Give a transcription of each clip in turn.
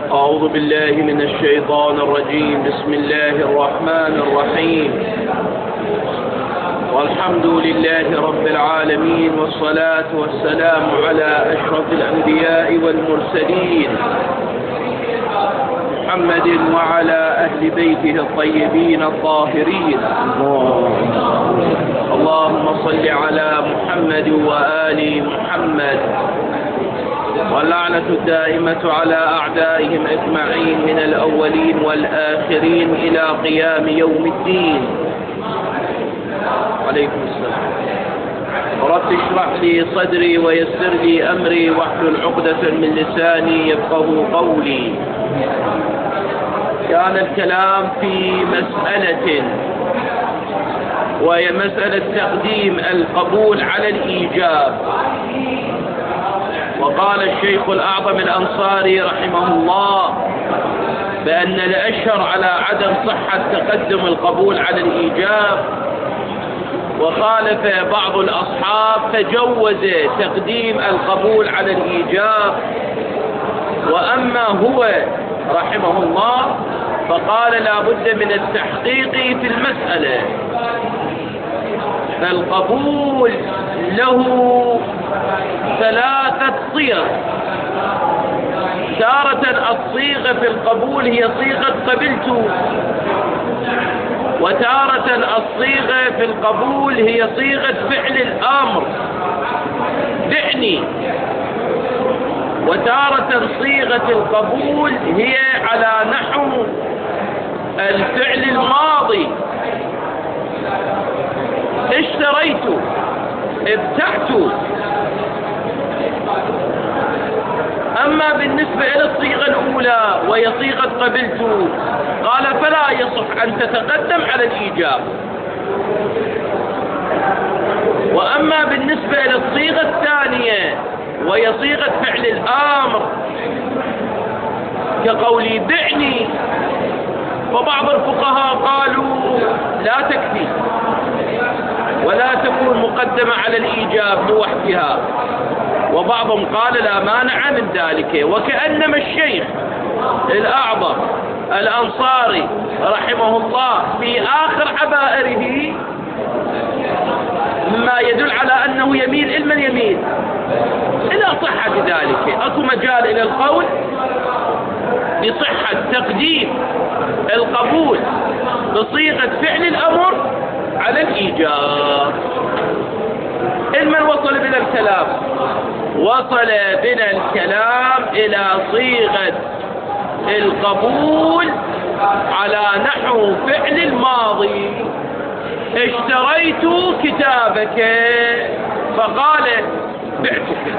أعوذ بالله من الشيطان الرجيم. بسم الله الرحمن الرحيم. والحمد لله رب العالمين، والصلاة والسلام على أشرف الأنبياء والمرسلين محمد وعلى أهل بيته الطيبين الطاهرين. اللهم صل على محمد وآل محمد، واللعنة الدائمة على أعدائهم أجمعين من الأولين والآخرين إلى قيام يوم الدين. عليكم السلام. رب اشرح لي صدري ويسر لي أمري واحلل عقدة من لساني يفقهوا قولي. كان الكلام في مسألة، وهي مسألة تقديم القبول على الإيجاب. وقال الشيخ الأعظم الأنصاري رحمه الله بأن الأشهر على عدم صحة تقدم القبول على الإيجاب، وخالف بعض الأصحاب فجوز تقديم القبول على الإيجاب. وأما هو رحمه الله فقال لا بد من التحقيق في المسألة، فالقبول له ثلاثة صيغ. تارة الصيغة في القبول هي صيغة قبلت، وتارة الصيغة في القبول هي صيغة فعل الأمر دعني، وتارة صيغة القبول هي على نحو الفعل الماضي. اشتريت، ابتعت. أما بالنسبة إلى الصيغة الأولى وهي صيغة قبلت، قال فلا يصح أن تتقدم على الإيجاب. وأما بالنسبة إلى الصيغة الثانية وهي صيغة فعل الأمر كقولي بعني، فبعض الفقهاء قالوا لا تكفي ولا تكون مقدمة على الإيجاب لوحدها، وبعضهم قال لا مانع من ذلك. وكأنما الشيخ الأعظم الأنصاري رحمه الله في آخر عبائره مما يدل على أنه يميل إلى من يميل إلى صحة ذلك. أكو مجال إلى القول بصحة تقديم القبول بصيغة فعل الأمر على الإيجاب. المن وصل بنا الكلام؟ وصل بنا الكلام إلى صيغة القبول على نحو فعل الماضي. اشتريت كتابك، فقال بعتك.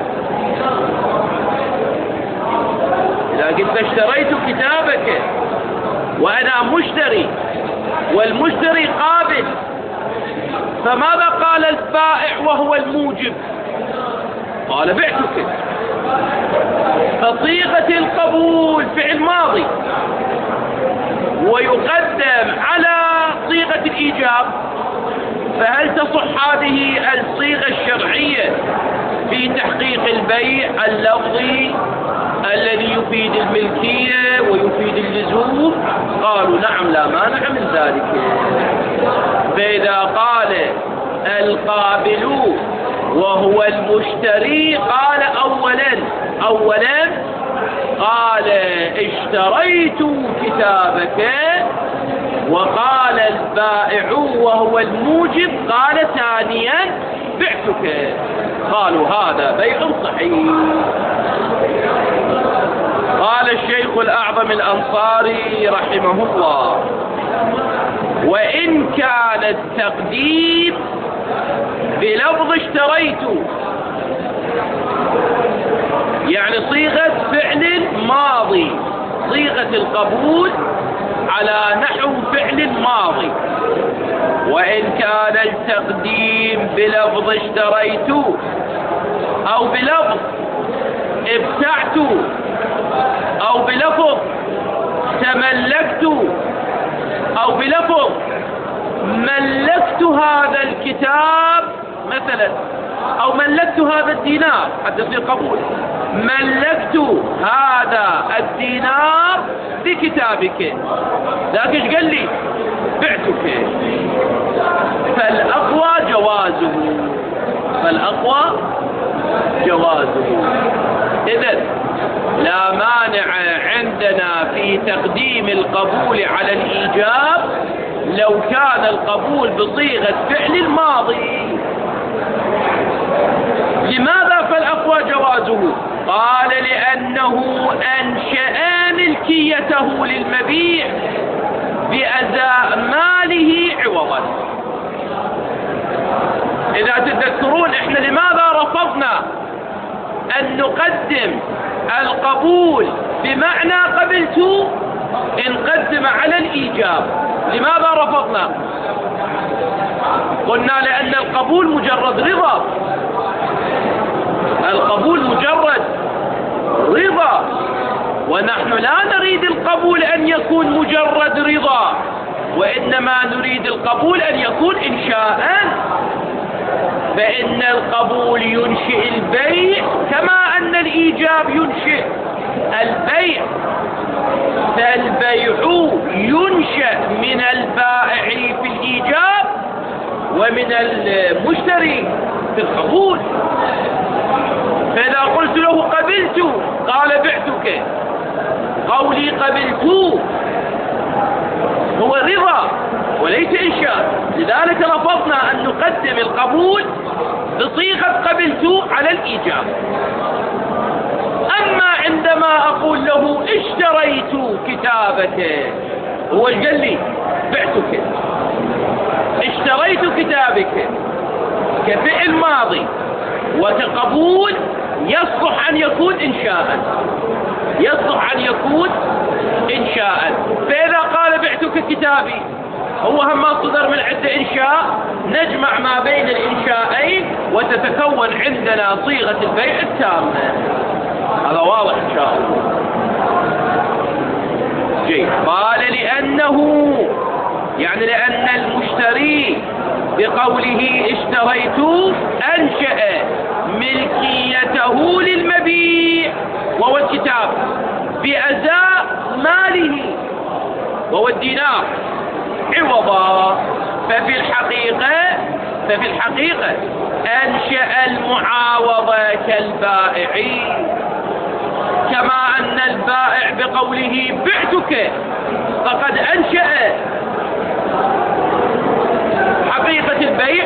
إذا قلت اشتريت كتابك وأنا مشتري والمشتري قابل، فماذا قال البائع وهو الموجب؟ قال بعتك. فصيغة القبول فعل ماضي ويقدم على صيغة الإيجاب، فهل تصح هذه الصيغة الشرعية في تحقيق البيع اللفظي الذي يفيد الملكية ويفيد اللزوم؟ قالوا نعم لا مانع من ذلك. فإذا قال القابل وهو المشتري قال أولا قال اشتريت كتابك، وقال البائع وهو الموجب قال ثانيا بعتك، قالوا هذا بيع صحيح. قال الشيخ الأعظم الأنصاري رحمه الله وإن كان التقديم بلفظ اشتريت، يعني صيغة فعل ماضي، صيغة القبول على نحو فعل ماضي. وإن كان التقديم بلفظ اشتريت أو بلفظ ابتعت أو بلفظ تملكت أو بلفظ ملكت هذا الكتاب مثلا، أو ملكت هذا الدينار حتى يصير قبول، ملكت بعت هذا الدينار بكتابك. ذاك ايش قال لي؟ بعتك. فالأقوى جوازه، فالأقوى جوازه. إذن لا مانع عندنا في تقديم القبول على الإيجاب لو كان القبول بصيغة فعل الماضي. لماذا فالأقوى جوازه؟ قال لأنه أنشأ ملكيته للمبيع بأداء ماله عوضا. إذا تذكرون احنا لماذا رفضنا أن نقدم القبول بمعنى قبلت إن قدم على الإيجاب؟ لماذا رفضنا؟ قلنا لأن القبول مجرد رضا، القبول مجرد رضا، ونحن لا نريد القبول أن يكون مجرد رضا، وإنما نريد القبول أن يكون إنشاء. فإن القبول ينشئ البيع كما أن الإيجاب ينشئ البيع. فالبيع ينشأ من البائع في الإيجاب ومن المشتري في القبول. فإذا قلت له قبلت قال بعتك، قولي قبلت هو رضا وليس إنشاء، لذلك رفضنا أن نقدم القبول بصيغة قبلت على الإيجاب. أما عندما أقول له اشتريت كتابك، هو ايش قال لي؟ بعتك. اشتريت كتابك كفعل ماضي وكقبول يصلح أن يكون إنشاء، يصلح أن يكون إنشاء. فإذا قال بعتك كتابي هو هم صدر من عدة إنشاء، نجمع ما بين الإنشاءين وتتكون عندنا صيغة البيع التامة. هذا واضح إن شاء الله. جيد. قال لأنه يعني لأن المشتري بقوله اشتريت أنشأ ملكيته للمبيع وهو الكتاب بأداء ماله وهو الدينار عوضا. ففي الحقيقة أنشأ المعاوضة كالبائع، كما أن البائع بقوله بعتك فقد أنشأ حقيقة البيع،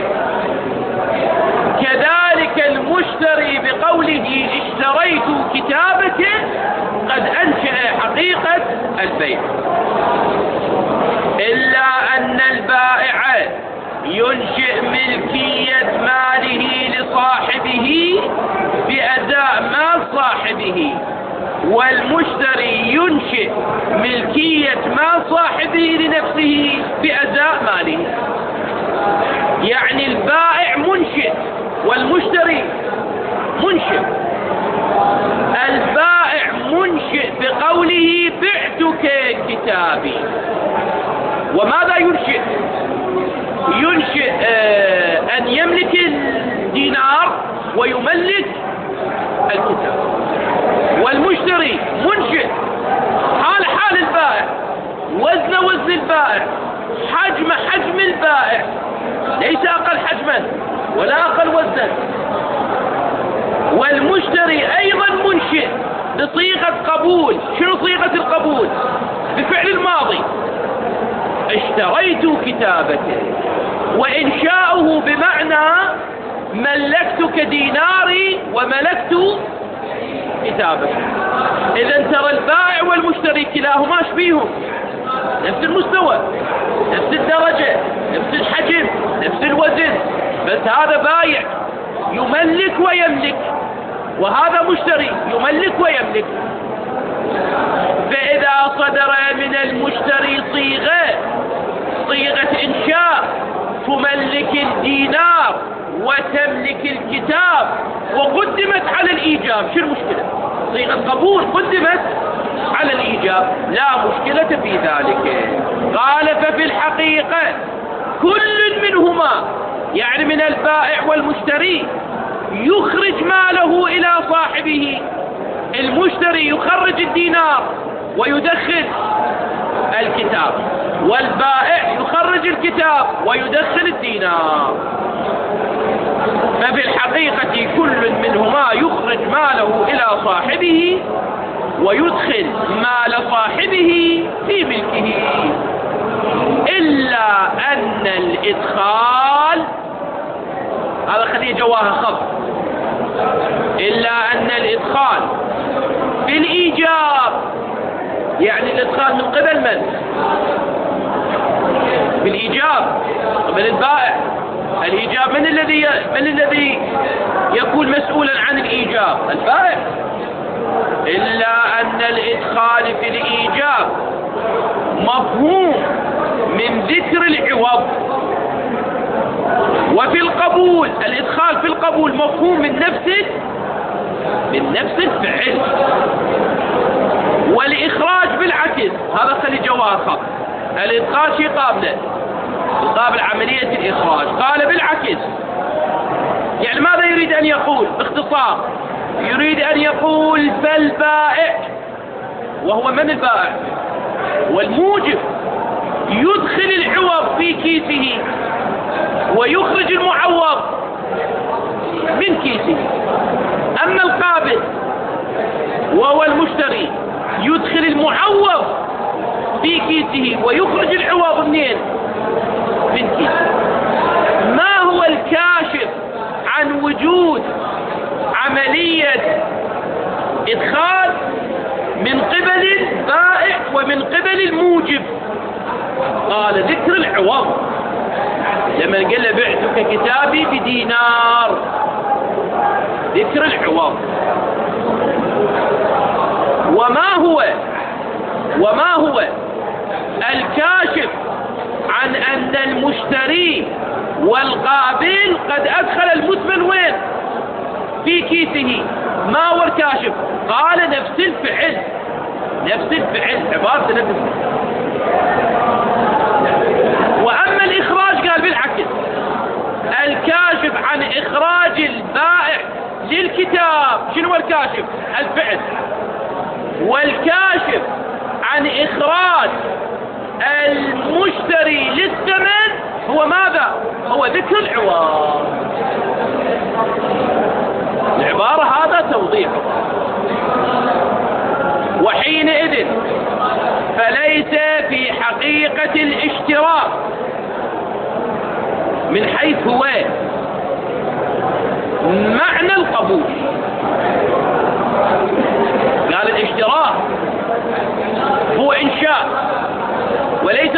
كذلك المشتري بقوله اشتريت كتابك قد أنشأ حقيقة البيع. إلا أن البائع ينشئ ملكية ماله لصاحبه بأداء مال صاحبه، والمشتري ينشئ ملكية مال صاحبه لنفسه بأداء ماله. يعني البائع منشئ والمشتري منشئ. البائع منشئ بقوله بعتك كتابي، وماذا ينشئ؟ ينشئ أن يملك الدينار ويملك الكتاب. والمشتري منشئ حال البائع، وزن البائع، حجم البائع، ليس أقل حجما ولا أقل وزنا. والمشتري أيضا منشئ بصيغة قبول. شنو صيغة القبول؟ بفعل الماضي اشتريت كتابك، وإنشاؤه بمعنى ملكتك ديناري وملكت كتابك. إذا ترى البائع والمشتري كلاهما شبيهم، نفس المستوى، نفس الدرجة، نفس الحجم، نفس الوزن، بس هذا بايع يملك ويملك، وهذا مشتري يملك ويملك. فإذا صدر من المشتري صيغة إنشاء تملك الدينار وتملك الكتاب وقدمت على الإيجاب، شو المشكلة؟ صيغة قبول قدمت على الإيجاب، لا مشكلة في ذلك. قال ففي الحقيقة كل منهما، يعني من البائع والمشتري، يخرج ماله إلى صاحبه المشتري يخرج الدينار ويدخل الكتاب، والبائع يخرج الكتاب ويدخل الدينار. ففي الحقيقة كل منهما يخرج ماله إلى صاحبه ويدخل مال صاحبه في ملكه، إلا أن الإدخال، هذا خليه جواها خط، إلا أن الإدخال في الإيجاب، يعني الإدخال من قبل من؟ في الإيجاب قبل البائع. الإيجاب من الذي يكون مسؤولا عن الإيجاب؟ البائع. إلا أن الإدخال في الإيجاب مفهوم من ذكر العوض، وفي القبول الإدخال في القبول مفهوم من نفس الفعل. والإخراج بالعكس، هذا خلي جواه خط. الإدخال شيء قابل عملية الإخراج، قال بالعكس. يعني ماذا يريد أن يقول باختصار؟ يريد أن يقول فالبائع، وهو من البائع؟ والموجب، يدخل العوض في كيسه ويخرج المعوض من كيسه. أما القابل وهو المشتري يدخل المعوض في كيسه ويخرج العوض منين؟ من كيسه. ما هو الكاشف عن وجود عملية إدخال من قبل البائع ومن قبل الموجب؟ قال ذكر العوض. لما قال له بعتك كتابي بدينار، ذكر العوض. وما هو الكاشف عن أن المشتري والقابل قد أدخل المثمن وين؟ في كيسه. ما هو الكاشف؟ قال نفس الفعل، عبارة نفس الفعل. وأما الإخراج قال بالعكس، الكاشف عن إخراج البائع للكتاب شنو الكاشف؟ الفعل. والكاشف عن إخراج المشتري للثمن هو ماذا؟ هو ذكر العوض. العبارة هذا توضيح. وحينئذ فليس في حقيقة الاشتراك من حيث هو معنى القبول. قال الاشتراك هو إنشاء وليس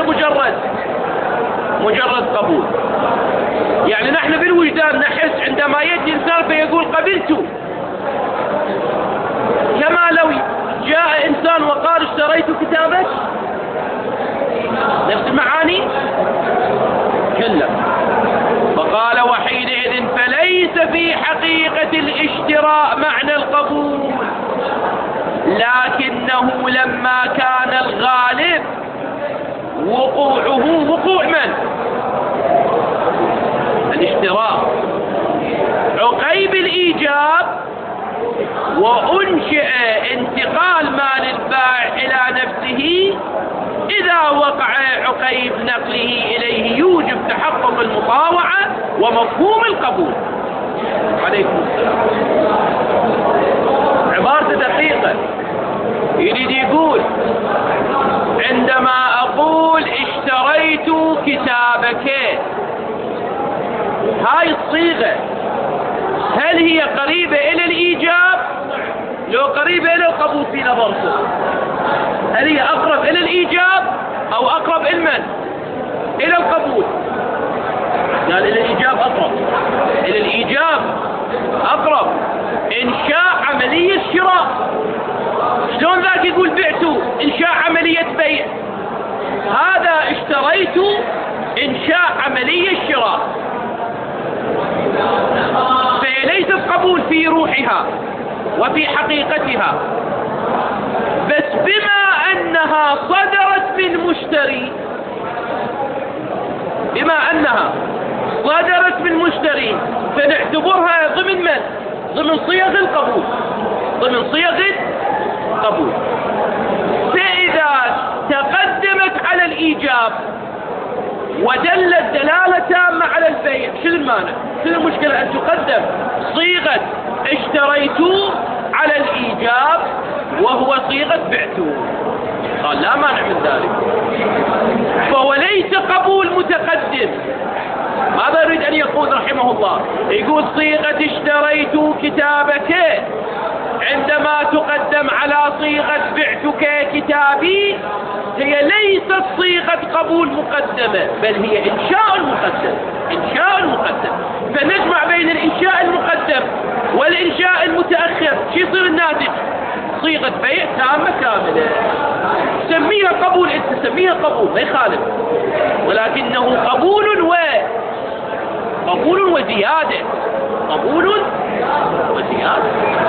مجرد قبول. يعني نحن بالوجدان نحس عندما يأتي إنسان فيقول قبلت، كما لو جاء إنسان وقال اشتريت كتابك، نفس المعاني كلها. فقال وحينئذ فليس في حقيقة الاشتراء معنى القبول، لكنه لما كان الغالب وقوعه وقوع من؟ الاشتراء عقيب الإيجاب، وأنشئ انتقال مال البائع إلى نفسه إذا وقع عقيب نقله إليه يوجب تحقق المطاوعة ومفهوم القبول. عليكم السلام. عبارة دقيقة. يريد يقول عندما أقول اشتريت كتابك، هاي الصيغة هل هي قريبة إلى الإيجاب؟ لو قريبة إلى القبول في نظركم، هل هي أقرب إلى الإيجاب أو أقرب إلى من؟ إلى القبول. قال إلى الإيجاب أقرب، إلى الإيجاب أقرب. إنشاء عملية شراء. شلون ذاك يقول بعت؟ إنشاء عملية بيع. هذا اشتريت إنشاء عملية شراء، فهي ليست قبول في روحها وفي حقيقتها، بس بما أنها صدرت من مشتري، بما أنها صدرت من مشتري فنعتبرها ضمن من؟ ضمن صيغ القبول، ضمن صيغ قبول. فإذا تقدمت على الإيجاب ودلت دلالة تامة على البيع، شنو المانع؟ شنو المشكلة أن تقدم صيغة اشتريت على الإيجاب وهو صيغة بعت؟ قال لا مانع من ذلك. فهو ليس قبول متقدم. ماذا يريد أن يقول رحمه الله؟ يقول صيغة اشتريت كتابك عندما تقدم على صيغة بعتك كتابي هي ليست صيغة قبول مقدمة، بل هي إنشاء المقدم. إنشاء المقدم. فنجمع بين الإنشاء المقدم والإنشاء المتأخر، شو يصير الناتج؟ صيغة بيع تامة كاملة. سميها قبول، أنت سميها قبول ما يخالف، ولكنه قبول وزيادة. قبول وزيادة.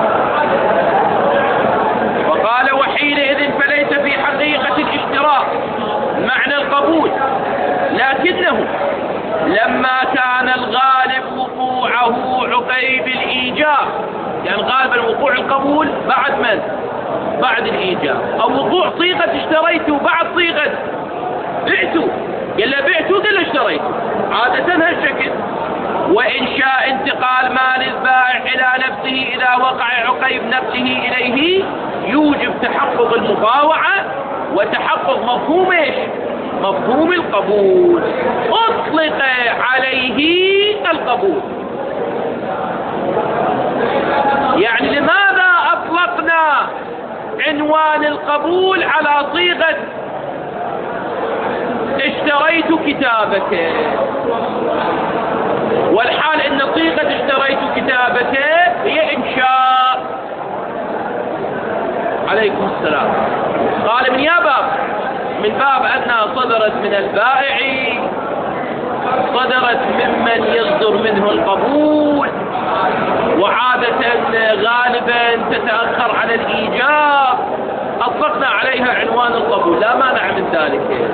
وقال وحينئذ فليس في حقيقة الاشتراك معنى القبول، لكنه لما كان الغالب وقوعه عقيب الإيجاب، يعني غالبا وقوع القبول بعد من؟ بعد الإيجاب، أو وقوع صيغة اشتريت بعد صيغة بعت. قال له بعت قال له اشتريت، عادة هالشكل. وإنشاء انتقال مال البائع إلى نفسه إذا وقع عقيب نقله إليه يوجب تحقق المطاوعة وتحقق مفهوم ايش؟ مفهوم القبول. أطلق عليه القبول. يعني لماذا أطلقنا عنوان القبول على صيغة اشتريت كتابك، والحال ان صيغة اشتريت كتابك هي انشاء؟ عليكم السلام. قال من يا باب؟ من باب انها صدرت من البائع، صدرت ممن يصدر منه القبول، وعادة غالبا تتأخر على الإيجاب، أطلقنا عليها عنوان القبول، لا مانع من ذلك.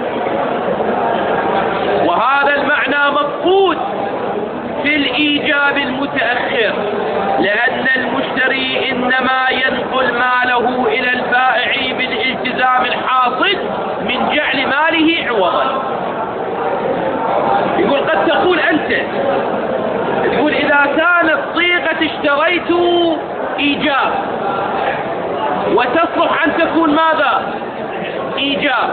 وهذا المعنى مفقود في الإيجاب المتأخر، لأن المشتري إنما ينقل ماله إلى البائع بالالتزام الحاصل من جعل ماله عوضا. يقول قد تقول أنت، تقول إذا كانت صيغة اشتريت إيجاب وتصلح أن تكون ماذا؟ إيجاب،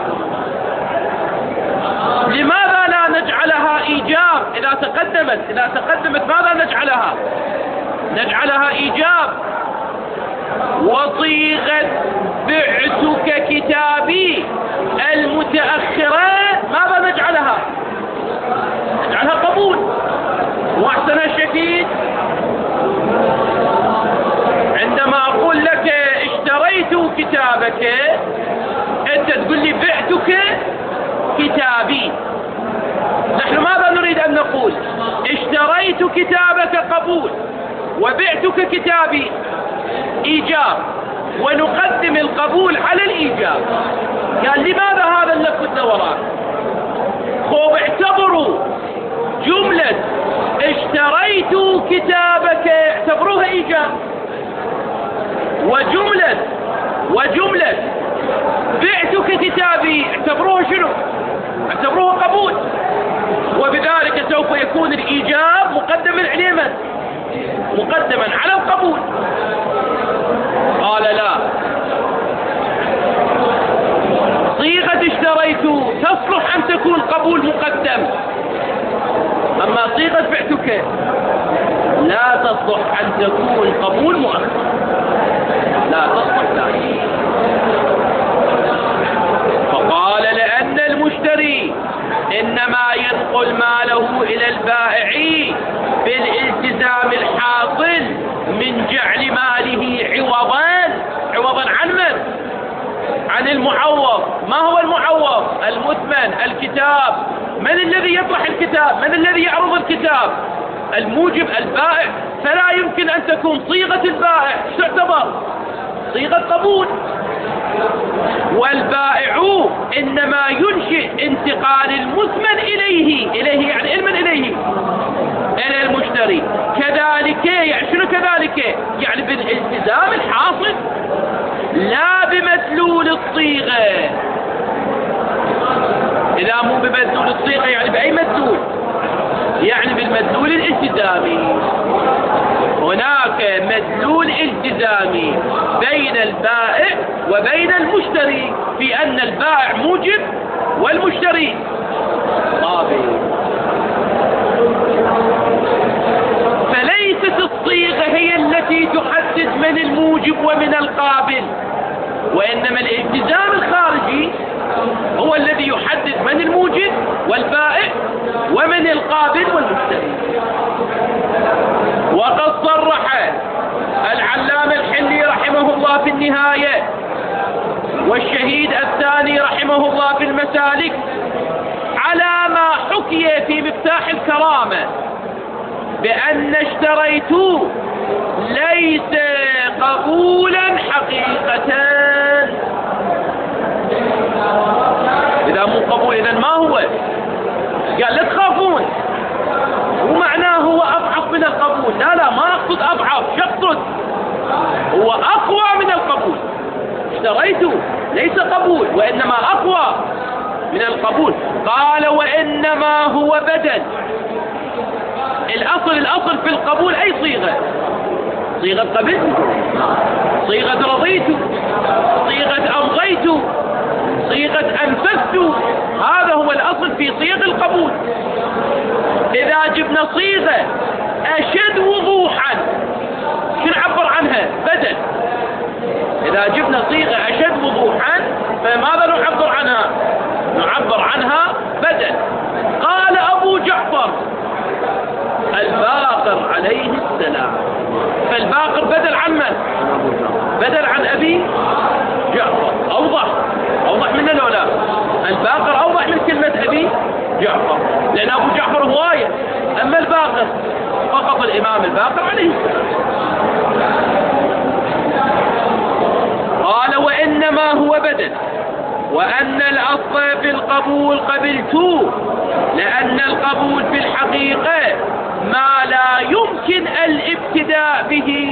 لماذا لا نجعلها إيجاب؟ إذا تقدمت ماذا نجعلها؟ نجعلها إيجاب. وصيغة بعتك كتابي المتأخرة ماذا نجعلها؟ نجعلها قبول. واحسن الشديد عندما أقول لك اشتريت كتابك، أنت تقول لي بعتك كتابي. نحن ماذا نريد أن نقول؟ اشتريت كتابك قبول وبعتك كتابي إيجاب، ونقدم القبول على الإيجاب. قال لماذا هذا اللف والدوران؟ خب اعتبروا جملة اشتريت كتابك اعتبروها إيجاب، وجملة بعتك كتابي اعتبروها شنو؟ اعتبروها قبول. وبذلك سوف يكون الإيجاب مقدما على من؟ مقدما على القبول. قال لا، صيغة اشتريت تصلح أن تكون قبول مقدم، أما صيغة بعتك لا تصلح أن تكون قبول مؤخر، لا تصلح ذلك. فقال لأن المشتري إنما ينقل ماله إلى البائع بالالتزام الحاصل من جعل ماله عوضا عن من؟ عن المعوض. ما هو المعوض؟ المثمن، الكتاب. من الذي يطرح الكتاب؟ من الذي يعرض الكتاب؟ الموجب البائع. فلا يمكن أن تكون صيغة البائع تعتبر صيغة قبول. والبائع إنما ينشئ انتقال المثمن إليه يعني من إليه؟ إلى المشتري. كذلك يعني شنو كذلك؟ يعني بالالتزام الحاصل لا بمدلول الصيغة. إذا مو بمدلول الصيغة يعني بأي مدلول؟ يعني بالمدلول الالتزامي. هناك مدلول التزامي بين البائع وبين المشتري في أن البائع موجب والمشتري قابل. فليست الصيغة هي التي تحدد من الموجب ومن القابل، وإنما الالتزام الخارجي هو الذي يحدد من الموجب والبائع ومن القابل والمشتري. وقد صرح العلامة الحلي رحمه الله في النهاية، والشهيد الثاني رحمه الله في المسالك، على ما حكي في مفتاح الكرامة بأن اشتريت ليس قبولا حقيقة. إذا مو قبول إذا ما هو؟ قال لا تخافون، ومعناه هو أضعف من القبول. لا ما أقصد أضعف، شخص هو أقوى من القبول. اشتريت ليس قبول وإنما أقوى من القبول. قال وإنما هو بدل. الأصل في القبول أي صيغة؟ صيغة قبلت، صيغة رضيت، صيغة أمضيت، صيغة أنفذت. هذا هو الأصل في صيغ القبول. إذا جبنا صيغة أشد وضوحا شو نعبر عنها؟ بدل. إذا جبنا صيغة أشد وضوحا فماذا نعبر عنها؟ نعبر عنها بدل. قال أبو جعفر الباقر عليه السلام. فالباقر بدل عن من؟ بدل عن أبي جعفر. أوضح من الأولى. الباقر أوضح من كلمة أبي جعفر، لأن أبو جعفر هواية، أما الباقر فقط الإمام الباقر عليه السلام. قال وإنما هو بدل، وأن الأصل في القبول قبلت، لأن القبول في الحقيقة ما لا يمكن الابتداء به.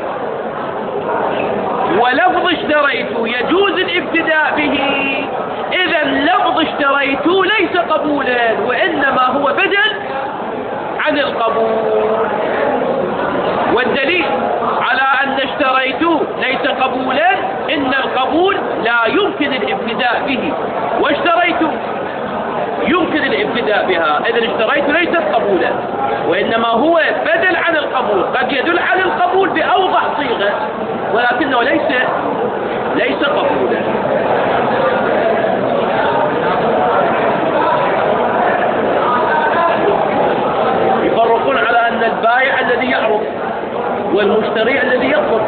ولفظ اشتريت يجوز الابتداء به، إذا لفظ اشتريت ليس قبولا وإنما هو بدل عن القبول. والدليل على أن اشتريت ليس قبولا إن القبول لا يمكن الابتداء به، واشتريت يمكن الابتداء بها. إذا اشتريت ليست قبولا وإنما هو بدل عن القبول. قد يدل على القبول بأوضح صيغة ولكنه ليس قبولا. يفرقون على أن البائع الذي يعرض والمشتري الذي يطلب،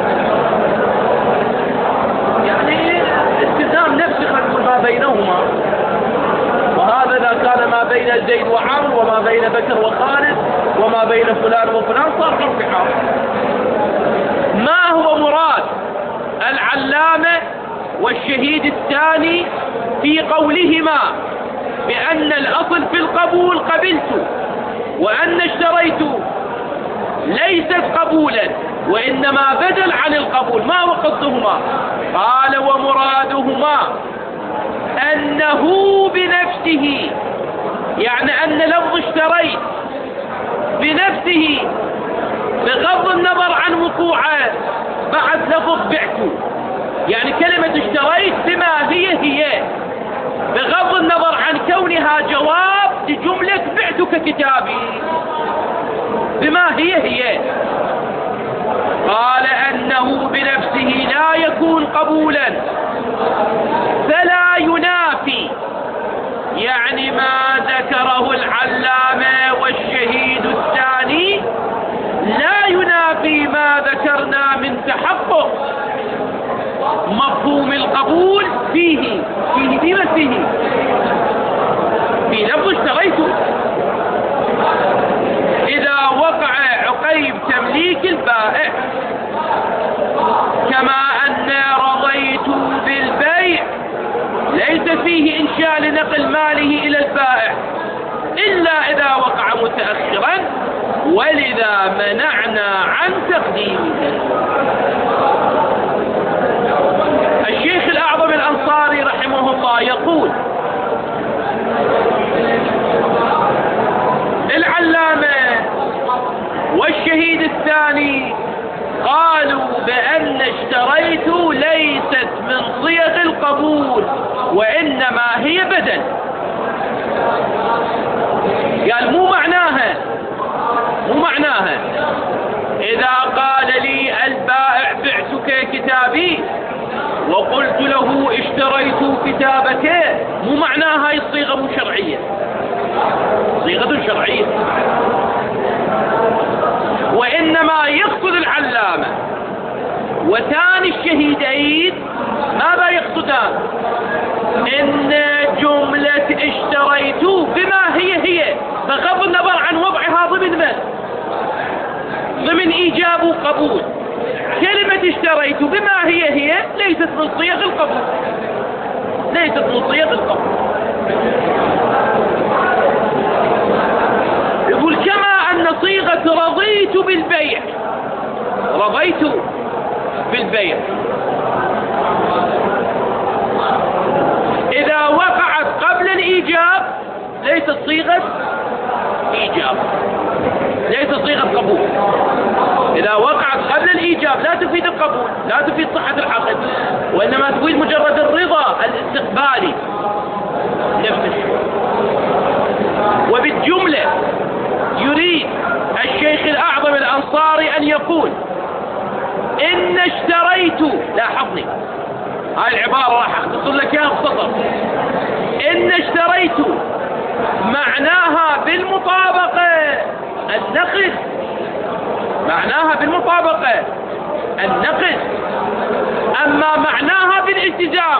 يعني التزام نفسي ما بينهما. وهذا إذا كان ما بين زيد وعمرو وما بين بكر وخالد وما بين فلان وفلان صار في انتحار. ما هو مراد العلامة والشهيد الثاني في قولهما بأن الأصل في القبول قبلت وأن اشتريت ليست قبولا وإنما بدل عن القبول؟ ما هو قصدهما؟ قال ومرادهما أنه بنفسه، يعني أن لفظ اشتريت بنفسه بغض النظر عن وقوعه بعد لفظ بعت، يعني كلمة اشتريت بما هي بغض النظر عن كونها جواب لجملة بعتك كتابي بما هي. قال أنه بنفسه لا يكون قبولا فلا ينافي، يعني ما ذكره العلامة والشهيد الثاني لا ينافي ما ذكرنا من تحقق مفهوم القبول فيه بما فيه في لفظ اشتريته. إذا وقع عقيب تمليك البائع كما أن رضيت بالبيع ليس فيه إنشاء لنقل ماله إلى البائع إلا إذا وقع متأخرا ولذا منعنا عن تقديمه. الشيخ الأعظم الأنصاري رحمه الله يقول: العلامة والشهيد الثاني قالوا بأن اشتريت ليست من صيغ القبول، وإنما هي بدل. قال مو معناها إذا قال لي البائع بعتك كتابي وقلت له اشتريت كتابك، مو معناها هاي الصيغة مو شرعية، صيغة شرعية. وإنما يقصد العلامة وثاني الشهيدين ماذا يقصدان؟ إن جملة اشتريت بما هي بغض النظر عن وضعها ضمن إيجاب وقبول، كلمة اشتريت بما هي ليست من صيغ القبول، يقول كما أن صيغة رضيت بالبيع إذا وقعت قبل الإيجاب ليست صيغة إيجاب، ليست صيغة قبول. إذا وقعت قبل الإيجاب لا تفيد القبول، لا تفيد صحة العقد، وإنما تفيد مجرد الرضا الاستقبالي نفسه. وبالجملة يريد الشيخ الأعظم الأنصاري أن يقول إن اشتريت، لاحظني هاي العبارة راح أختصر لك إياها بسطر، إن اشتريت معناها بالمطابقة النقد، أما معناها بالالتزام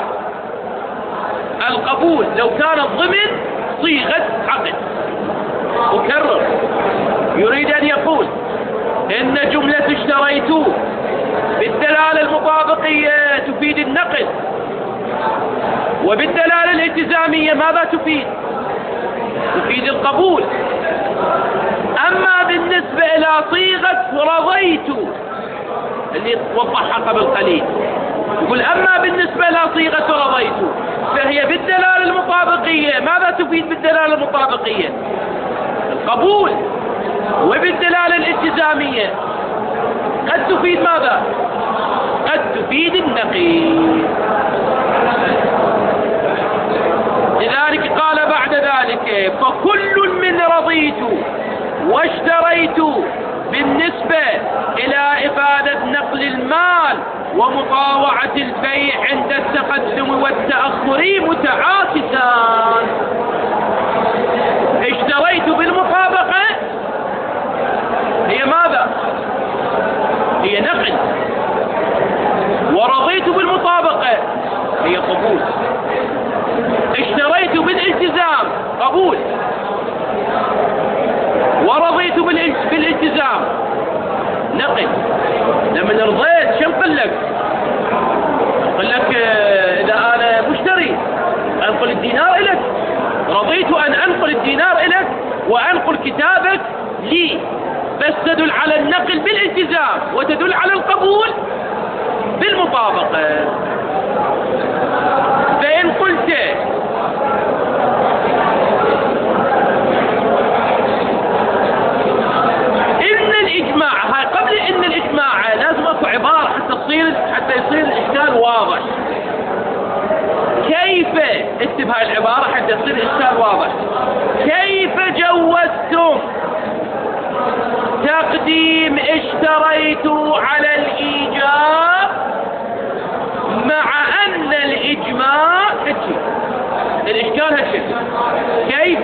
القبول لو كانت ضمن صيغة عقد. أكرر، يريد أن يقول إن جملة اشتريت بالدلالة المطابقية تفيد النقد، وبالدلالة الالتزامية ماذا تفيد القبول. أما بالنسبة إلى صيغة رضيت اللي وضحها قبل قليل، يقول أما بالنسبة إلى صيغة رضيت فهي بالدلالة المطابقية ماذا تفيد بالدلالة المطابقية؟ القبول. وبالدلالة الالتزامية قد تفيد ماذا؟ قد تفيد النقيض. لذلك قال بعد ذلك: فكل من رضيت واشتريت بالنسبة إلى إفادة نقل المال ومطاوعة البيع عند التقدم والتأخر متعاكسان. اشتريت بالمطابقة هي ماذا؟ هي نقل، ورضيت بالمطابقة هي قبول. اشتريت بالالتزام قبول، ورضيت بالالتزام نقل. لما رضيت شو نقول لك؟ إذا أنا مشتري أنقل الدينار إليك، رضيت أن أنقل الدينار إليك وأنقل كتابك لي، بس تدل على النقل بالالتزام وتدل على القبول بالمطابقة. فإن قلت إن الإجماع، قبل إن الإجماع لازم أكو عبارة حتى يصير الإشكال واضح. كيف اكتب هاي العبارة حتى يصير الإشكال واضح؟ كيف جوزتم تقديم اشتريت على الإيجاب مع أن الإجماع هالشيء؟ الإشكال هالشيء. كيف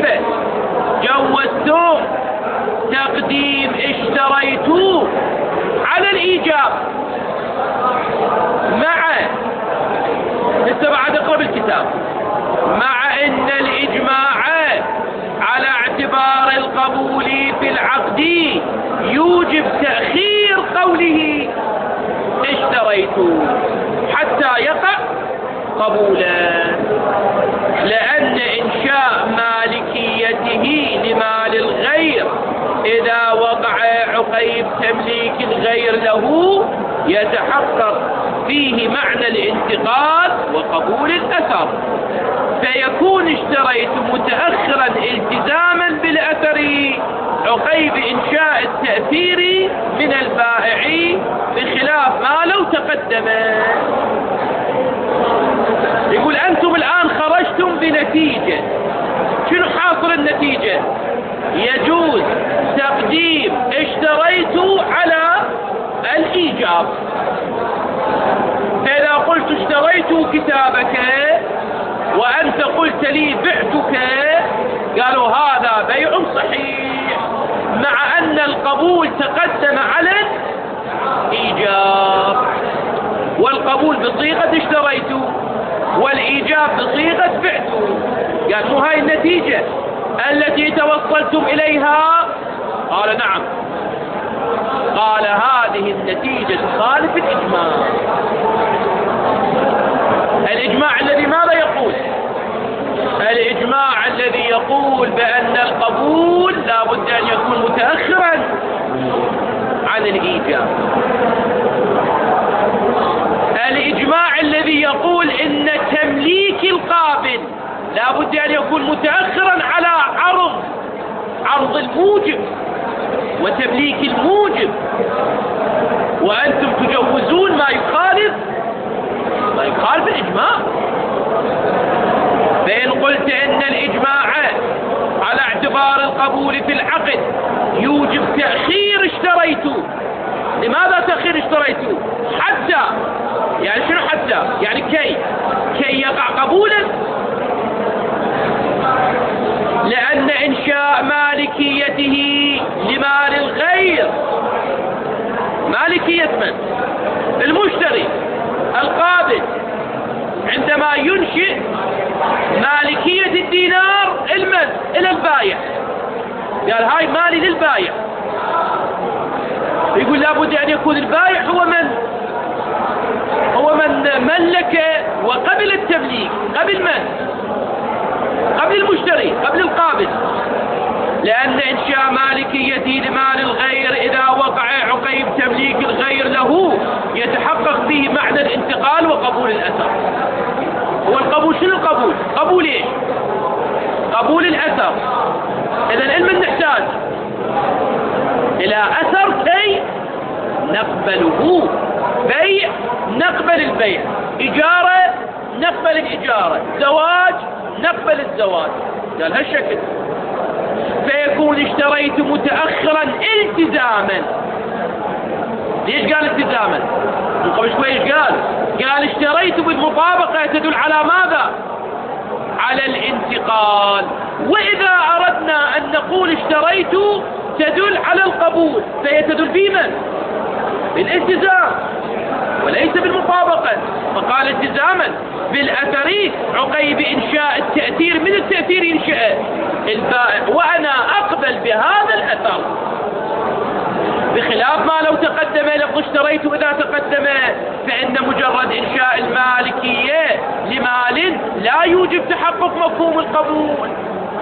جوزتم تقديم اشتريت على الإيجاب مع، لسه بعد اقرب الكتاب، مع أن الإجماع على اعتبار القبول في العقد يوجب تأخير قوله اشتريت حتى يقع قبولا، لأن إنشاء مالكيته لمال الغير إذا وقع الانتقال وقبول الأثر، فيكون اشتريت متأخرا التزاما بالأثر عقيب إنشاء التأثير من البائع، بخلاف ما لو تقدم. يقول أنتم الآن خرجتم بنتيجة، شنو حاصل النتيجة؟ يجوز تقديم اشتريت على الإيجاب. فإذا قلت اشتريت كتابك وأنت قلت لي بعتك، قالوا هذا بيع صحيح، مع أن القبول تقدم على الإيجاب، والقبول بصيغة اشتريت والإيجاب بصيغة بعت. قال مو هاي النتيجة التي توصلتم إليها؟ قال نعم. قال هذه النتيجة تخالف الإجماع. الإجماع الذي ماذا يقول؟ الإجماع الذي يقول بأن القبول لا بد أن يكون متأخرا عن الإيجاب. الإجماع الذي يقول إن تمليك القابل لا بد أن يكون متأخرا على عرض الموجب وتمليك الموجب، وأنتم تجوزون ما يخالف الإجماع. فإن قلت إن الإجماع على اعتبار القبول في العقد يوجب تأخير اشتريت، لماذا تأخير اشتريت؟ حتى، يعني شنو حتى؟ يعني كي يقع قبولا، لأن إنشاء مالكيته لمال الغير، مالكية من؟ المشتري القابض، عندما ينشئ مالكية الدينار إلى البايع، قال هاي مالي للبايع، يقول لابد أن يكون البايع هو من ملك وقبل التمليك، قبل من؟ قبل المشتري، قبل القابض، لأن إنشاء مالكيته لمال الغير إذا وقع عقيب تمليك الغير له يتحقق به معنى الانتقال وقبول الأثر. هو القبول شنو القبول؟ قبول إيش؟ قبول الأثر. إذا علما نحتاج إلى أثر كي نقبله، بيع نقبل البيع، إجارة نقبل الإجارة، زواج نقبل الزواج. قال هالشكل. فيكون اشتريت متأخرا التزاما. ليش قال التزاما؟ من قبل شوي ايش قال؟ قال اشتريت بالمطابقة تدل على ماذا؟ على الانتقال. وإذا أردنا أن نقول اشتريت تدل على القبول، فهي تدل بمن؟ بالالتزام وليس بالمطابقة. فقال التزاما بالأثر عقيب إنشاء التأثير، من التأثير ينشأ البائع، وأنا أقبل بهذا الأثر، بخلاف ما لو تقدم لفظ اشتريت. إذا تقدم فإن مجرد إنشاء المالكية لمال لا يوجب تحقق مفهوم القبول.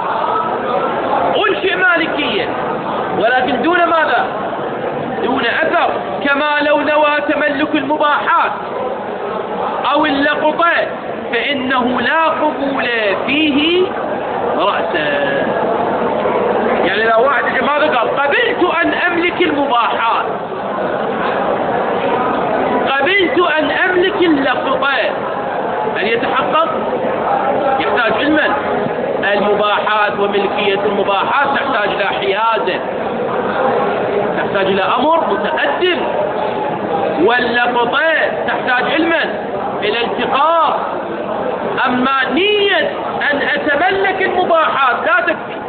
أنشئ مالكية ولكن دون ماذا؟ دون أثر. كما لو نوى تملك المباحات أو اللقطة فإنه لا قبول فيه رأسا. يعني لو واحد ماذا قال؟ قبلت أن أملك المباحات، قبلت أن أملك اللقطة، أن يتحقق يحتاج علما. المباحات وملكية المباحات تحتاج إلى حيازة، تحتاج إلى أمر متقدم، واللقطة تحتاج علما إلى التقاط. أما نية أن أتملك المباحات لا تكفي،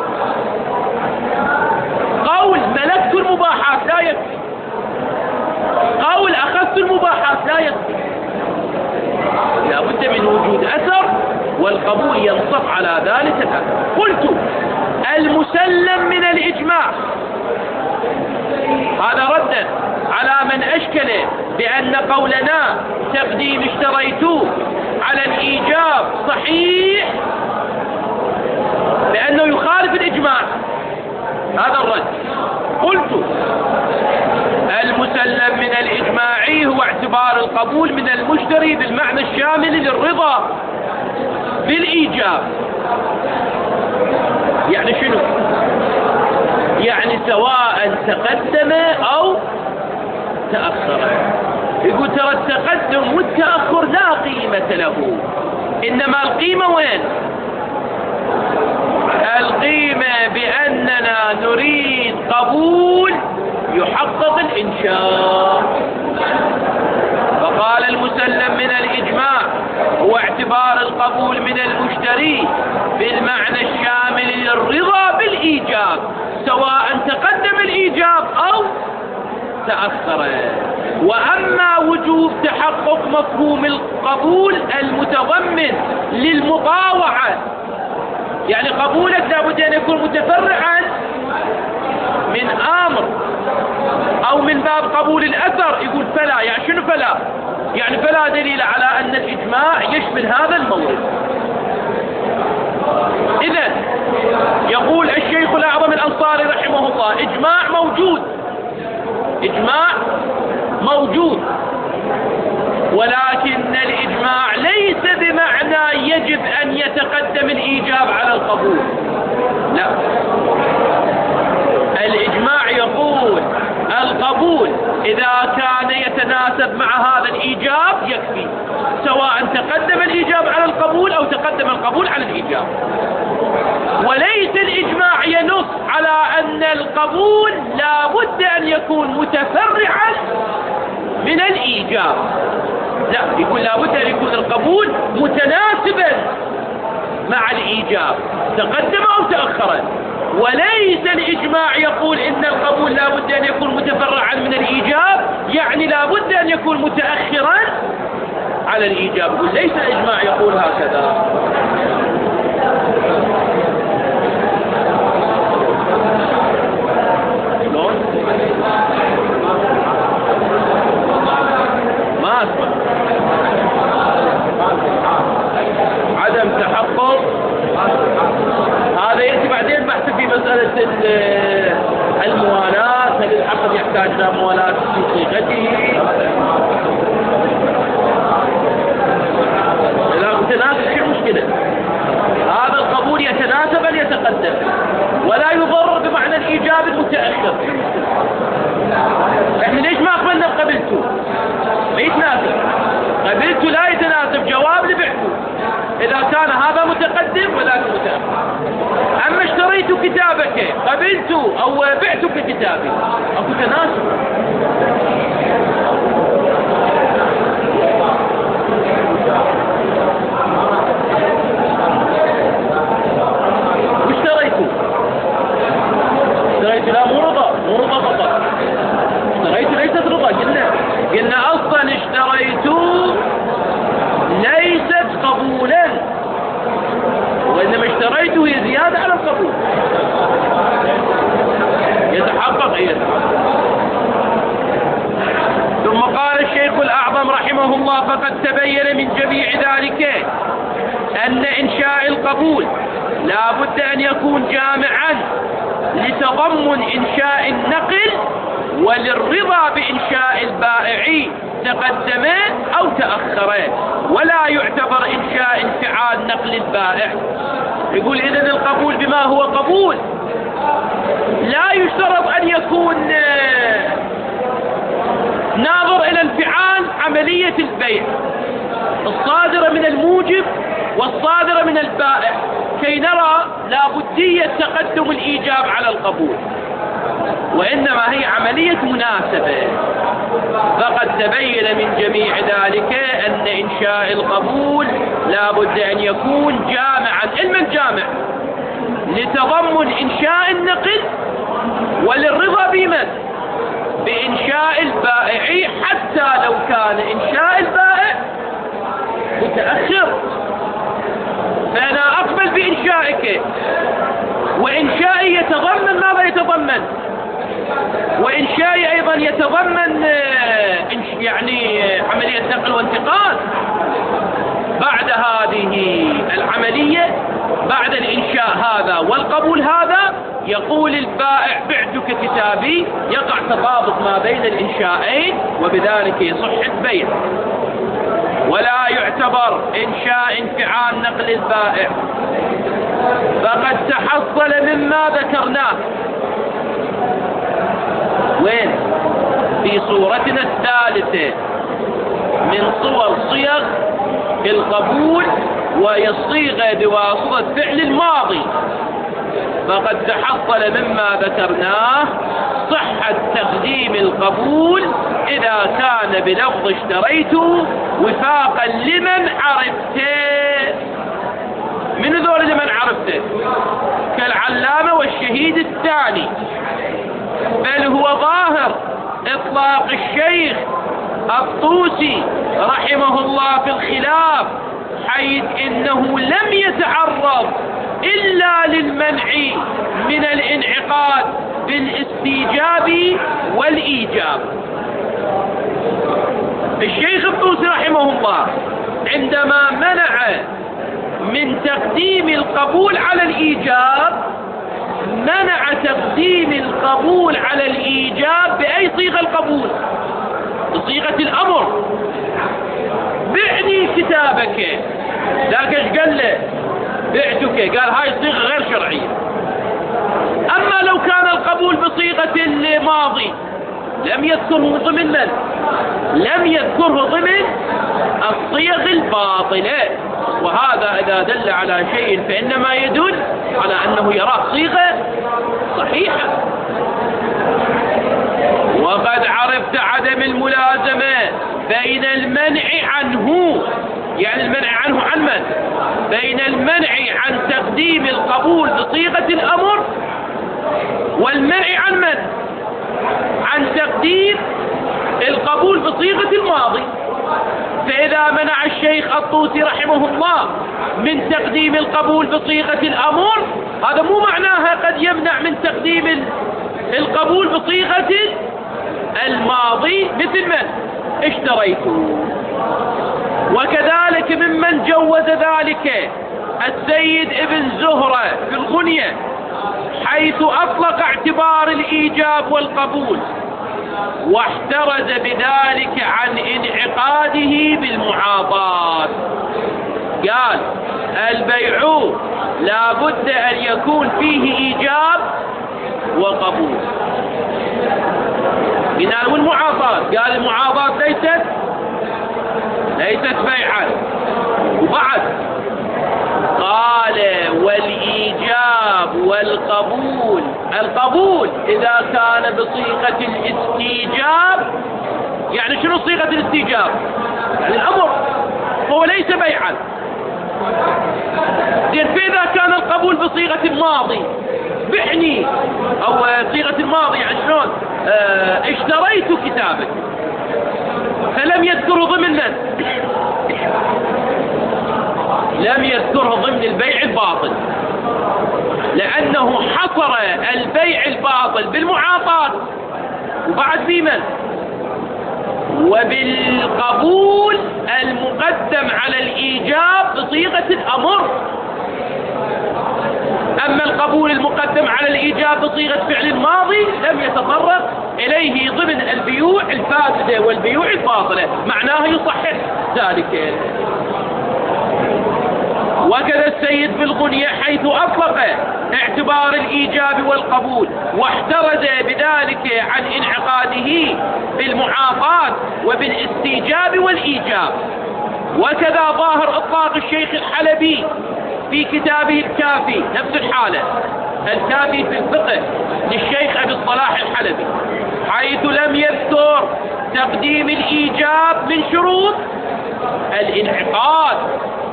قول ملكت المباحات لا يكفي، قول أخذت المباحات لا يكفي، لا بد من وجود أثر والقبول ينصف على ذلك الأثر. قلت المسلم من الإجماع، هذا ردا على من أشكل بأن قولنا تقديم اشتريت على الإيجاب صحيح لأنه يخالف الإجماع. هذا الرد. قلت المسلم من الإجماع هو اعتبار القبول من المشتري بالمعنى الشامل للرضا بالإيجاب. يعني شنو؟ يعني سواء تقدم أو تأخر. يقول ترى التقدم والتأخر لا قيمة له، إنما القيمة وين؟ القيمة بأننا نريد قبول يحقق الإنشاء. فقال المسلم من الإجماع هو اعتبار القبول من المشتري بالمعنى الشامل للرضا بالإيجاب، سواء تقدم الإيجاب أو تأخر. وأما وجوب تحقق مفهوم القبول المتضمن للمطاوعة، يعني قبولك لابد أن يكون متفرعا من أمر أو من باب قبول الأثر، يقول فلا. يعني شنو فلا؟ يعني فلا دليل على أن الإجماع يشمل هذا المورد. إذن يقول الشيخ الأعظم الأنصاري رحمه الله إجماع موجود، إجماع موجود، ولكن الإجماع ليس بمعنى يجب أن يتقدم الإيجاب على القبول، لا. الإجماع يقول القبول إذا كان يتناسب مع هذا الإيجاب يكفي، سواء تقدم الإيجاب على القبول أو تقدم القبول على الإيجاب. وليس الإجماع ينص على أن القبول لا بد أن يكون متفرعا من الإيجاب، لا، يقول لا بد أن يكون القبول متناسبا مع الإيجاب تقدم أو تأخرا. وليس الإجماع يقول إن القبول لا بد أن يكون متفرعا من الإيجاب، يعني لا بد أن يكون متأخرا على الإيجاب. يقول ليس الإجماع يقول هكذا. ما أسمع عدم تحقق، هذا يأتي بعدين بحث في مسألة الموالاة، هل العقد يحتاج إلى موالاة في صيغته؟ إذا متناسب شو المشكلة؟ هذا القبول يتناسب أن يتقدم ولا يضر بمعنى الإيجاب المتأخر. احنا ليش ما قبلنا بقبلته؟ ما يتناسب. قبلته لا يتناسب جواب لبعته إذا كان هذا متقدم وذاك متأخر. أما اشتريت كتابك قبلت أو بعتك كتابي أكو تناسب. واشتريت لا مو رضا فقط، اشتريت ليست رضا. قلنا أصلا اشتريت ليست قبولا، وإنما اشتريته هي زيادة على القبول. يتحقق. ثم قال الشيخ الأعظم رحمه الله فقد تبين من جميع ذلك أن إنشاء القبول لا بد أن يكون جامعا لتضمن إنشاء النقل وللرضا بإنشاء البائع تقدما أو تأخرا، ولا يعتبر إنشاء انفعال نقل البائع. يقول إذن القبول بما هو قبول لا يشترط أن يكون ناظر إلى انفعال عملية البيع الصادرة من الموجب والصادرة من البائع كي نرى لابدية تقدم الإيجاب على القبول، وإنما هي عملية مناسبة. فقد تبين من جميع ذلك أن إنشاء القبول لا بد أن يكون جامعا. علم الجامع لتضمن إنشاء النقل وللرضا بمن؟ بإنشاء البائع، حتى لو كان إنشاء البائع متأخر. فأنا أقبل بإنشائك، وإنشائي يتضمن ماذا يتضمن؟ وإنشائي أيضا يتضمن يعني عملية نقل وانتقال. بعد هذه العملية، بعد الإنشاء هذا والقبول هذا، يقول البائع بعتك كتابي، يقع تطابق ما بين الإنشائين، وبذلك يصح البيع. ولا يعتبر إنشاء انفعال نقل البائع، فقد تحصل مما ذكرناه. وين؟ في صورتنا الثالثة من صيغ القبول، وهي الصيغة بواسطة فعل الماضي. فقد تحصل مما ذكرناه صحة تقديم القبول إذا كان بلفظ اشتريت وفاقا لمن عرفته. من ذول لمن عرفته؟ كالعلامة والشهيد الثاني. بل هو ظاهر إطلاق الشيخ الطوسي رحمه الله في الخلاف، حيث إنه لم يتعرض إلا للمنع من الانعقاد بالاستيجاب والإيجاب. الشيخ الطوسي رحمه الله عندما منع من تقديم القبول على الإيجاب، منع تقديم القبول على الإيجاب بأي صيغة القبول؟ بصيغة الأمر. بعني كتابك. ذاك ايش قال له؟ بعتك. قال هاي صيغة غير شرعية. أما لو كان القبول بصيغة الماضي لم يذكره ضمن من؟ لم يذكره ضمن الصيغ الباطلة. وهذا إذا دل على شيء فإنما يدل على أنه يراه صيغة صحيحة. وقد عرفت عدم الملازمة بين المنع عنه، يعني المنع عنه عن من؟ بين المنع عن تقديم القبول بصيغة الأمر والمنع عن من؟ عن تقديم القبول بصيغة الماضي. فإذا منع الشيخ الطوسي رحمه الله من تقديم القبول بصيغة الأمر، هذا مو معناها قد يمنع من تقديم القبول بصيغة الماضي مثل من؟ اشتريته. وكذلك ممن جوز ذلك السيد ابن زهرة في الغنية، حيث أطلق اعتبار الإيجاب والقبول، واحترز بذلك عن انعقاده بالمعاطاة. قال البيع لا بد أن يكون فيه إيجاب وقبول. قلنا والمعاطاة، قال المعاطاة ليست بيعا. وبعد قال والإيجاب والقبول، القبول إذا كان بصيغة الاستيجاب، يعني شنو صيغة الاستيجاب؟ يعني الأمر، هو ليس بيعا. زين، فإذا كان القبول بصيغة الماضي بعني، أو صيغة الماضي يعني شلون؟ اشتريت كتابك، فلم يذكره ضمن من؟ لم يذكره ضمن البيع الباطل، لأنه حصر البيع الباطل بالمعاطاة، وبعد في من؟ وبالقبول المقدم على الإيجاب بصيغة الأمر. أما القبول المقدم على الإيجاب بصيغة فعل الماضي لم يتطرق إليه ضمن البيوع الفاسدة والبيوع الباطلة، معناه يصحح ذلك. وكذا السيد في الغنية، حيث أطلق اعتبار الإيجاب والقبول، واحترز بذلك عن انعقاده بالمعاطاة وبالاستيجاب والإيجاب. وكذا ظاهر إطلاق الشيخ الحلبي في كتابه الكافي، نفس الحالة، الكافي في الفقه للشيخ أبي الصلاح الحلبي، حيث لم يذكر تقديم الإيجاب من شروط الانعقاد.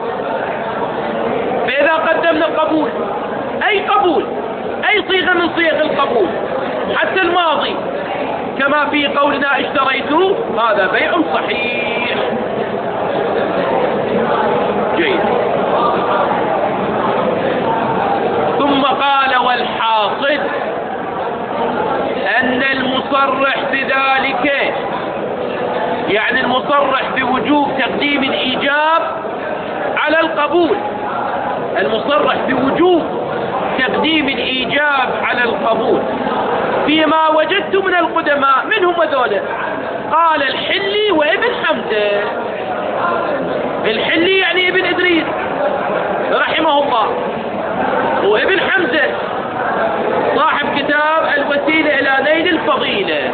فإذا قدمنا القبول، أي قبول، أي صيغة من صيغ القبول، حتى الماضي، كما في قولنا اشتريته، هذا بيع صحيح. جيد. ثم قال والحاصل أن المصرح بذلك، يعني المصرح بوجوب تقديم الإيجاب على القبول، المصرح بوجوب تقديم الإيجاب على القبول فيما وجدت من القدماء، منهم هذول؟ قال الحلي وابن حمزة. الحلي يعني ابن إدريس رحمه الله، وابن حمزة صاحب كتاب الوسيلة إلى نيل الفضيلة.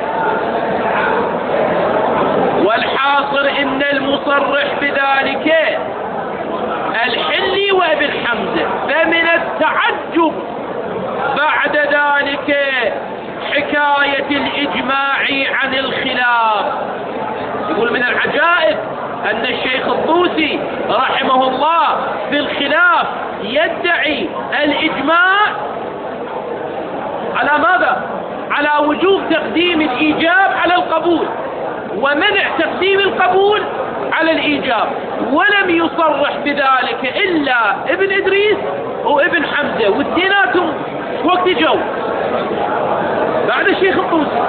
والحاصل إن المصرح بذلك الحلي وابن حمزة، فمن التعجب بعد ذلك حكاية الإجماع عن الخلاف. يقول من العجائب أن الشيخ الطوسي رحمه الله في الخلاف يدعي الإجماع على ماذا؟ على وجوب تقديم الإيجاب على القبول، ومنع تقديم القبول على الإيجاب، ولم يصرح بذلك إلا ابن إدريس وابن حمزة، واثنيناتهم وقت جو بعد الشيخ الطوسي،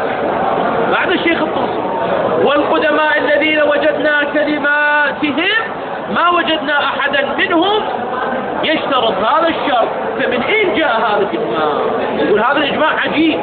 والقدماء الذين وجدنا كلماتهم ما وجدنا أحدا منهم يشترط هذا الشرط. فمن أين جاء هذا الإجماع؟ يقول هذا الإجماع عجيب.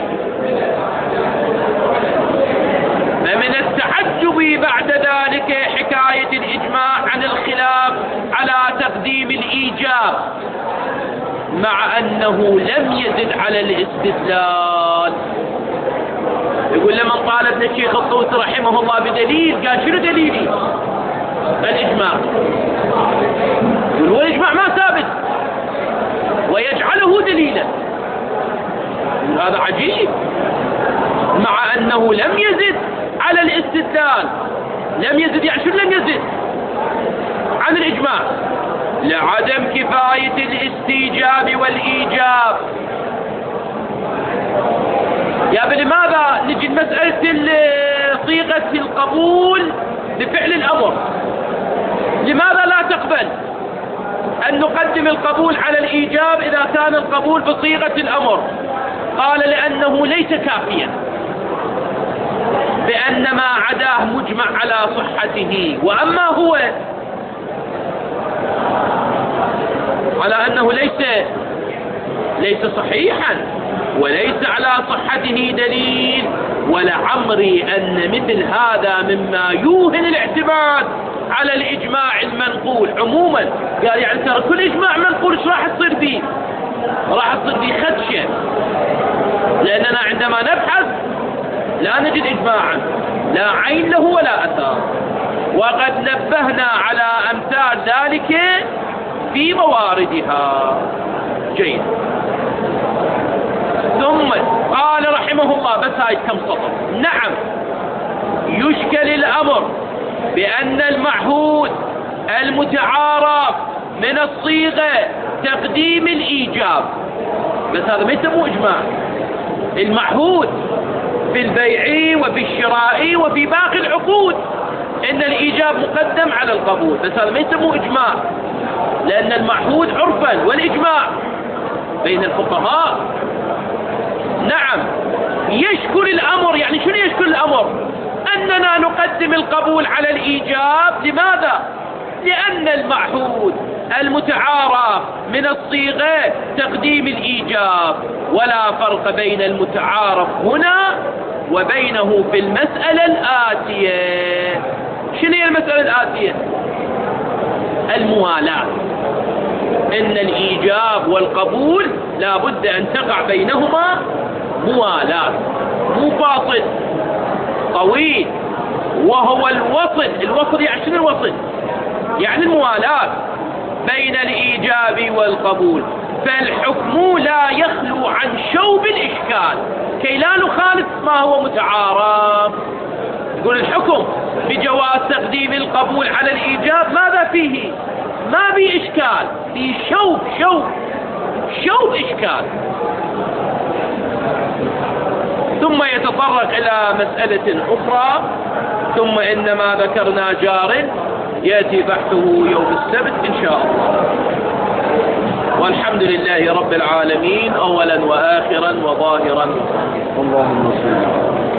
فمن التعجب بعد ذلك حكاية الإجماع عن الخلاف على تقديم الإيجاب، مع أنه لم يزد على الاستدلال. يقول لما طالبنا الشيخ الطوسي رحمه الله بدليل، قال شنو دليلي؟ الإجماع. يقول هو الإجماع ما ثابت ويجعله دليلا. هذا عجيب، مع أنه لم يزد على الاستدلال. لم يزد يعني شنو لم يزد؟ عن الإجماع، لعدم كفاية الاستيجاب والإيجاب. يا لماذا نجي مسألة صيغة القبول بفعل الأمر؟ لماذا لا تقبل أن نقدم القبول على الإيجاب إذا كان القبول بصيغة الأمر؟ قال لأنه ليس كافيا، بأن ما عداه مجمع على صحته، وأما هو على أنه ليس صحيحا وليس على صحته دليل. ولعمري أن مثل هذا مما يوهن الاعتماد على الإجماع المنقول عموما. قال يعني ترى كل إجماع منقول ايش راح تصير فيه؟ راح تصير فيه خدشة، لأننا عندما نبحث لا نجد إجماعا لا عين له ولا أثار، وقد نبهنا على أمثال ذلك في مواردها. جيد. ثم قال رحمه الله، بس هاي كم سطر. نعم، يشكل الأمر بأن المعهود المتعارف من الصيغة تقديم الإيجاب، بس هذا ما يسموه إجماع. المعهود في البيع وفي الشراء وفي باقي العقود إن الإيجاب مقدم على القبول، بس هذا ما يسموه إجماع، لأن المعهود عرفا والإجماع بين الفقهاء. نعم، يشكل الأمر. يعني شنو يشكل الأمر؟ أننا نقدم القبول على الإيجاب. لماذا؟ لأن المعهود المتعارف من الصيغة تقديم الإيجاب، ولا فرق بين المتعارف هنا وبينه في المسألة الآتية. شنو هي المسألة الآتية؟ الموالاة. إن الإيجاب والقبول لا بد أن تقع بينهما موالاة، مو فاصل طويل، وهو الوصل. الوصل يعني شنو الوصل؟ يعني الموالاة بين الإيجاب والقبول. فالحكم لا يخلو عن شوب الإشكال كي لا نخالف ما هو متعارف. يقول الحكم بجواز تقديم القبول على الإيجاب ماذا فيه؟ ما في إشكال، في شوب إشكال. ثم يتطرق إلى مسألة أخرى. ثم إن ما ذكرنا جار يأتي بحثه يوم السبت إن شاء الله. والحمد لله رب العالمين أولا وآخرا وظاهرا. اللهم صل